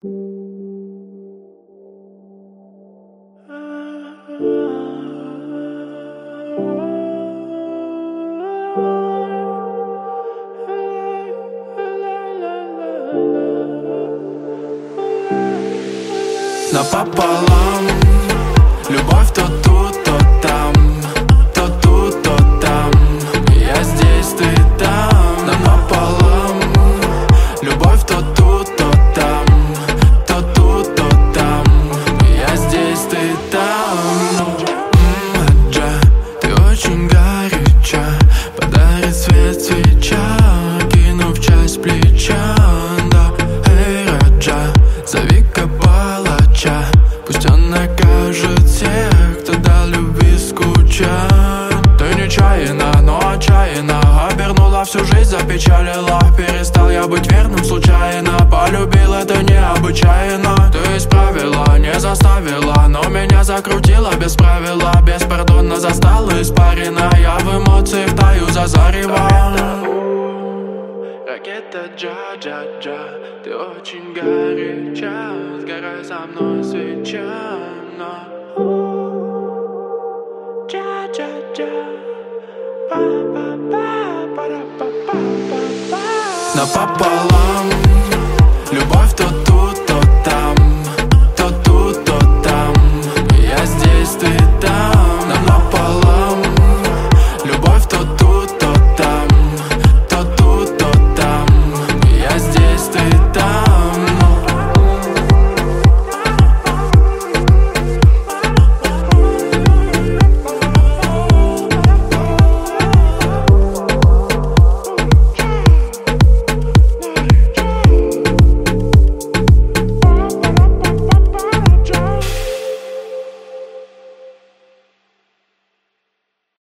Напополам, любовь то тут, то там, то тут, то там. Я здесь, ты там. Напополам, любовь то тут, то там, то тут, то там. Я здесь, ты там. Аджа, ты очень горяча, подарит свет свеча, кинув часть плеча. Да, эй, Раджа, зови-ка палача, пусть он накажет всех, кто дал любви скучать. Ты нечаянно, но отчаянно обернула всю жизнь, запечалила. Перестал я быть верным случайно, полюбил это необычайно. Ты исправила, не заставила, но меня закрутила без правила. Беспардонно застала испарина, я в эмоции втаю за зарево. Ракета джа-джа-джа, ты очень горяча, сгорай со мной свеча. Джа-джа-джа, па-па-па, пара-па-па-па-па. Напополам,